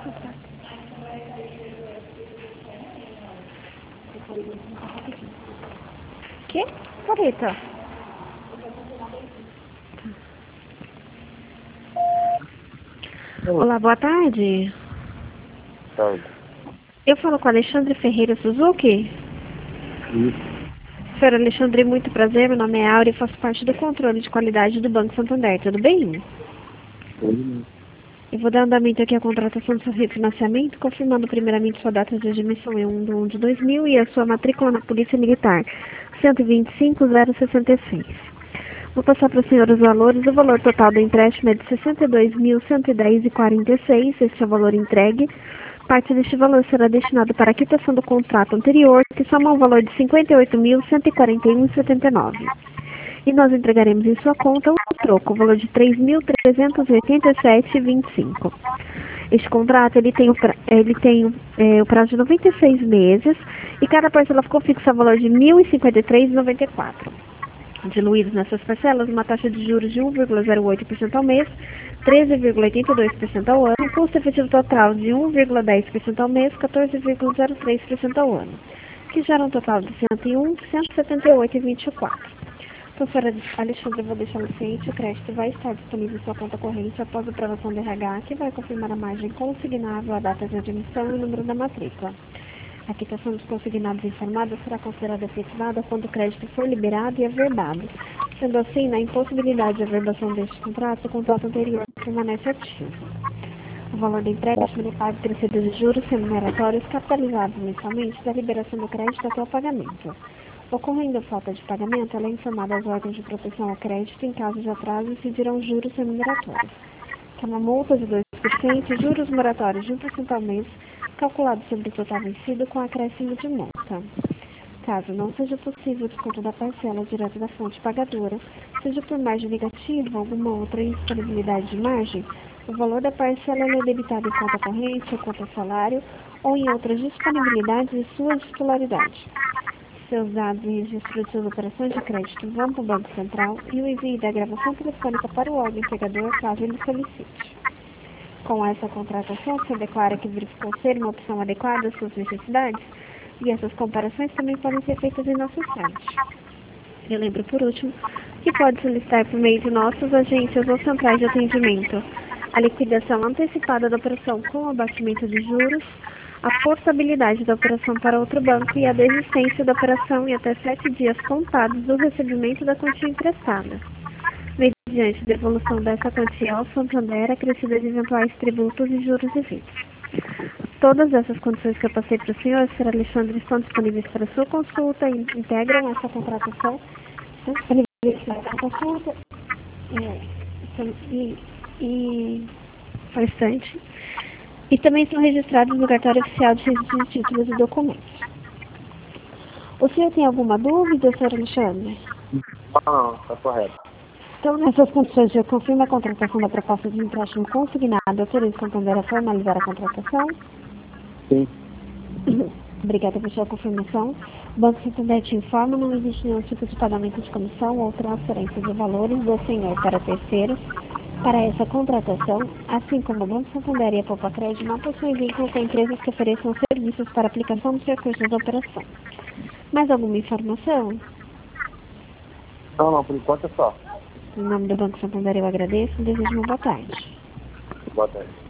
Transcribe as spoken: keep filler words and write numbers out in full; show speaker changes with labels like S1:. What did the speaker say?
S1: Que? Careta. Olá, boa tarde.
S2: Tarde.
S1: Eu falo com Alexandre Ferreira Suzuki.
S2: Isso.
S1: Senhor Alexandre, muito prazer. Meu nome é Áurea e faço parte do controle de qualidade do Banco Santander. Tudo bem?
S2: Oi.
S1: Eu vou dar andamento aqui à contratação do seu refinanciamento, confirmando primeiramente sua data de admissão em um de um de dois mil e a sua matrícula na Polícia Militar, cento e vinte e cinco mil sessenta e seis. Vou passar para o senhor os valores. O valor total do empréstimo é de sessenta e dois mil cento e dez reais e quarenta e seis centavos. Este é o valor entregue. Parte deste valor será destinado para a quitação do contrato anterior, que soma um valor de cinquenta e oito mil cento e quarenta e um reais e setenta e nove centavos. E nós entregaremos em sua conta um troco, o valor de três mil trezentos e oitenta e sete reais e vinte e cinco centavos. Este contrato ele tem, o, pra, ele tem é, o prazo de noventa e seis meses e cada parcela ficou fixa a valor de mil e cinquenta e três reais e noventa e quatro centavos. Diluídos nessas parcelas, uma taxa de juros de um vírgula zero oito por cento ao mês, treze vírgula oitenta e dois por cento ao ano, custo efetivo total de um vírgula dez por cento ao mês, quatorze vírgula zero três por cento ao ano, que gera um total de cento e um mil cento e setenta e oito reais e vinte e quatro centavos. Professora Alexandre, eu vou deixar no ciente, o crédito vai estar disponível em sua conta corrente após a aprovação do R H, que vai confirmar a margem consignável, a data de admissão e o número da matrícula. A quitação dos consignados informados será considerada efetivada quando o crédito for liberado e averbado. Sendo assim, na impossibilidade de averbação deste contrato, o contrato anterior permanece ativo. O valor do empréstimo ele paga crescido de juros remuneratórios capitalizados mensalmente da liberação do crédito até o pagamento. Ocorrendo falta de pagamento, ela é informada às órgãos de proteção ao crédito. Em caso de atraso, incidirão juros remuneratórios, que é uma multa de dois por cento e juros moratórios de um por cento ao mês, calculado sobre o total vencido com acréscimo de multa. Caso não seja possível o desconto da parcela direto da fonte pagadora, seja por margem negativa ou alguma outra indisponibilidade de margem, o valor da parcela é debitado em conta corrente ou conta salário ou em outras disponibilidades de sua titularidade. Seus dados e registro de suas operações de crédito vão para o Banco Central e o envio da gravação telefônica para o órgão empregador caso ele solicite. Com essa contratação, você declara que verificou ser uma opção adequada às suas necessidades e essas comparações também podem ser feitas em nosso site. Eu lembro, por último, que pode solicitar por meio de nossas agências ou centrais de atendimento a liquidação antecipada da operação com abatimento de juros, a portabilidade da operação para outro banco e a desistência da operação em até sete dias contados do recebimento da quantia emprestada, mediante a devolução dessa quantia ao Santander acrescida de eventuais tributos e juros devidos. Todas essas condições que eu passei para o senhor, senhor Alexandre, estão disponíveis para sua consulta e integram essa contratação, estão disponíveis para a consulta é, e, e bastante. E também são registrados no cartório oficial de registro de títulos e documentos. O senhor tem alguma dúvida, senhor Alexandre?
S2: Não, está correto.
S1: Então, nessas condições, eu confirmo a contratação da proposta de empréstimo consignado, autorizo o Santander a formalizar a contratação?
S2: Sim.
S1: Obrigada por sua confirmação. O Banco Santander te informa, não existe nenhum tipo de pagamento de comissão ou transferência de valores do senhor para terceiros para essa contratação, assim como o Banco Santander e a Poupa Crédito não possuem vínculo com empresas que ofereçam serviços para aplicação dos recursos da operação. Mais alguma informação?
S2: Não, não, por enquanto é só.
S1: Em nome do Banco Santander eu agradeço e desejo uma boa tarde.
S2: Boa tarde.